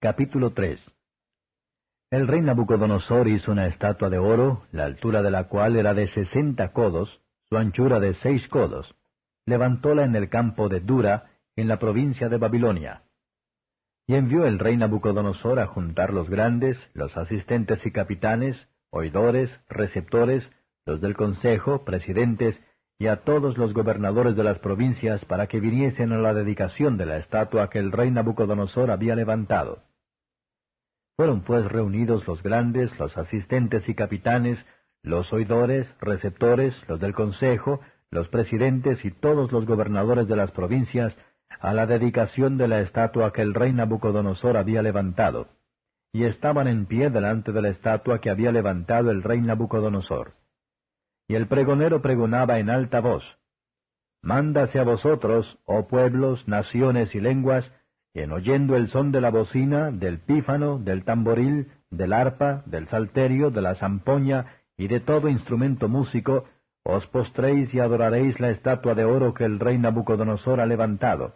Capítulo 3. El rey Nabucodonosor hizo una estatua de oro, la altura de la cual era de 60 codos, su anchura de 6 codos. Levantóla en el campo de Dura, en la provincia de Babilonia. Y envió el rey Nabucodonosor a juntar los grandes, los asistentes y capitanes, oidores, receptores, los del consejo, presidentes, y a todos los gobernadores de las provincias para que viniesen a la dedicación de la estatua que el rey Nabucodonosor había levantado. Fueron pues reunidos los grandes, los asistentes y capitanes, los oidores, receptores, los del consejo, los presidentes y todos los gobernadores de las provincias, a la dedicación de la estatua que el rey Nabucodonosor había levantado, y estaban en pie delante de la estatua que había levantado el rey Nabucodonosor. Y el pregonero pregonaba en alta voz: Mándase a vosotros, oh pueblos, naciones y lenguas, en oyendo el son de la bocina, del pífano, del tamboril, del arpa, del salterio, de la zampoña y de todo instrumento músico, os postréis y adoraréis la estatua de oro que el rey Nabucodonosor ha levantado.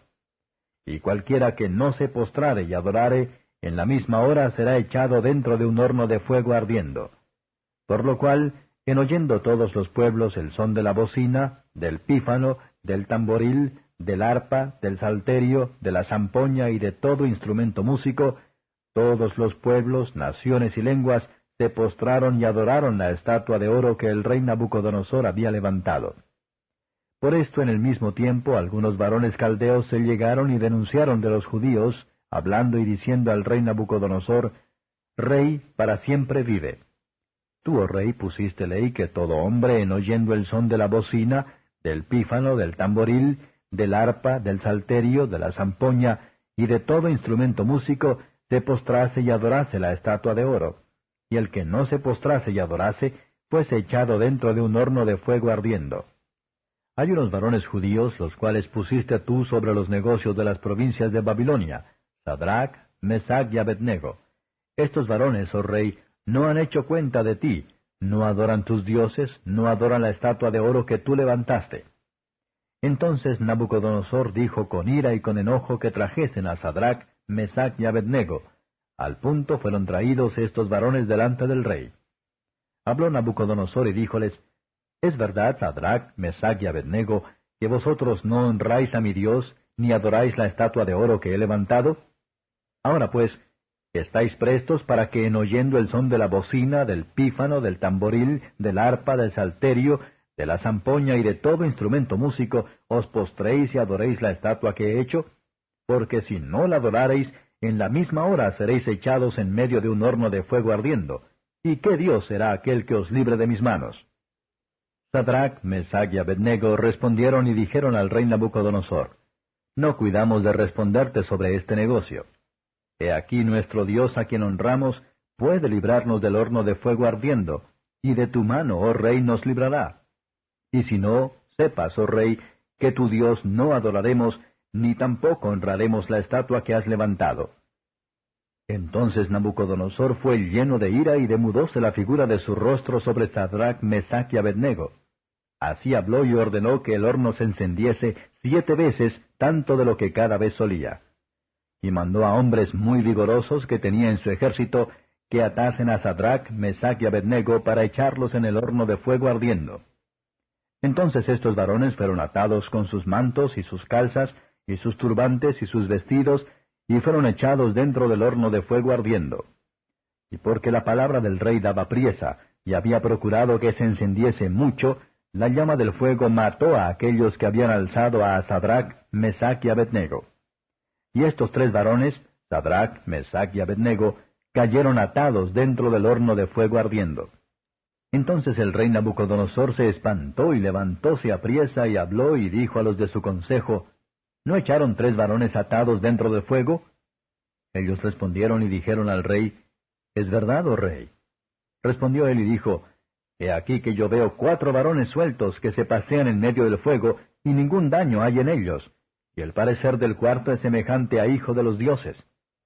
Y cualquiera que no se postrare y adorare, en la misma hora será echado dentro de un horno de fuego ardiendo. Por lo cual, en oyendo todos los pueblos el son de la bocina, del pífano, del tamboril, del arpa, del salterio, de la zampoña y de todo instrumento músico, todos los pueblos, naciones y lenguas se postraron y adoraron la estatua de oro que el rey Nabucodonosor había levantado. Por esto en el mismo tiempo algunos varones caldeos se llegaron y denunciaron de los judíos, hablando y diciendo al rey Nabucodonosor: Rey, para siempre vive. Tú, oh rey, pusiste ley que todo hombre, en oyendo el son de la bocina, del pífano, del tamboril, del arpa, del salterio, de la zampoña y de todo instrumento músico, se postrase y adorase la estatua de oro. Y el que no se postrase y adorase, fuese echado dentro de un horno de fuego ardiendo. Hay unos varones judíos, los cuales pusiste tú sobre los negocios de las provincias de Babilonia, Sadrach, Mesach y Abednego. Estos varones, oh rey, no han hecho cuenta de ti, no adoran tus dioses, no adoran la estatua de oro que tú levantaste. Entonces Nabucodonosor dijo con ira y con enojo que trajesen a Sadrach, Mesach y Abednego. Al punto fueron traídos estos varones delante del rey. Habló Nabucodonosor y díjoles: ¿Es verdad, Sadrach, Mesach y Abednego, que vosotros no honráis a mi Dios, ni adoráis la estatua de oro que he levantado? Ahora pues, estáis prestos para que en oyendo el son de la bocina, del pífano, del tamboril, del arpa, del salterio, de la zampoña y de todo instrumento músico, os postréis y adoréis la estatua que he hecho? Porque si no la adorareis, en la misma hora seréis echados en medio de un horno de fuego ardiendo. ¿Y qué Dios será aquel que os libre de mis manos? Sadrach, Mesach y Abednego respondieron y dijeron al rey Nabucodonosor: No cuidamos de responderte sobre este negocio. He aquí nuestro Dios a quien honramos puede librarnos del horno de fuego ardiendo, y de tu mano, oh rey, nos librará. Y si no, sepas, oh rey, que tu Dios no adoraremos, ni tampoco honraremos la estatua que has levantado. Entonces Nabucodonosor fue lleno de ira y demudóse la figura de su rostro sobre Sadrach, Mesach y Abednego. Así habló y ordenó que el horno se encendiese 7 veces tanto de lo que cada vez solía. Y mandó a hombres muy vigorosos que tenía en su ejército que atasen a Sadrach, Mesach y Abednego para echarlos en el horno de fuego ardiendo. Entonces estos varones fueron atados con sus mantos y sus calzas, y sus turbantes y sus vestidos, y fueron echados dentro del horno de fuego ardiendo. Y porque la palabra del rey daba priesa, y había procurado que se encendiese mucho, la llama del fuego mató a aquellos que habían alzado a Sadrach, Mesach y Abednego. Y estos 3 varones, Sadrach, Mesach y Abednego, cayeron atados dentro del horno de fuego ardiendo. Entonces el rey Nabucodonosor se espantó y levantóse apriesa y habló y dijo a los de su consejo: ¿No echaron 3 varones atados dentro del fuego? Ellos respondieron y dijeron al rey: ¿Es verdad, oh rey? Respondió él y dijo: He aquí que yo veo 4 varones sueltos que se pasean en medio del fuego, y ningún daño hay en ellos, y el parecer del cuarto es semejante a hijo de los dioses.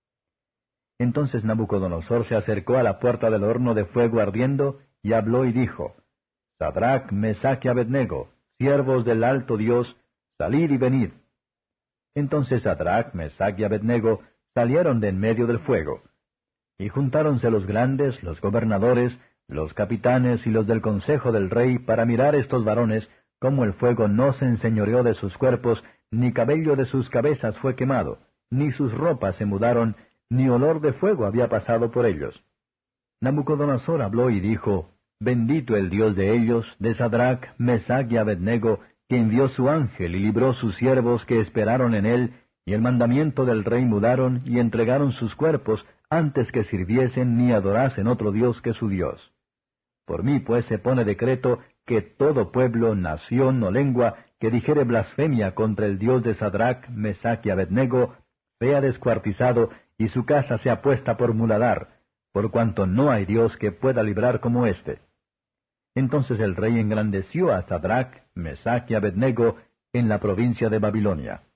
Entonces Nabucodonosor se acercó a la puerta del horno de fuego ardiendo, y habló y dijo: Sadrach, Mesach y Abednego, siervos del alto Dios, salid y venid. Entonces Sadrach, Mesach y Abednego salieron de en medio del fuego. Y juntáronse los grandes, los gobernadores, los capitanes y los del consejo del rey para mirar estos varones, cómo el fuego no se enseñoreó de sus cuerpos, ni cabello de sus cabezas fue quemado, ni sus ropas se mudaron, ni olor de fuego había pasado por ellos. Nabucodonosor habló y dijo, Bendito el Dios de ellos, de Sadrach, Mesach y Abednego, que envió su ángel y libró sus siervos que esperaron en él, y el mandamiento del rey mudaron y entregaron sus cuerpos antes que sirviesen ni adorasen otro Dios que su Dios. Por mí pues se pone decreto que todo pueblo, nación o lengua que dijere blasfemia contra el Dios de Sadrach, Mesach y Abednego, sea descuartizado y su casa sea puesta por muladar, por cuanto no hay Dios que pueda librar como éste. Entonces el rey engrandeció a Sadrach, Mesach y Abednego en la provincia de Babilonia.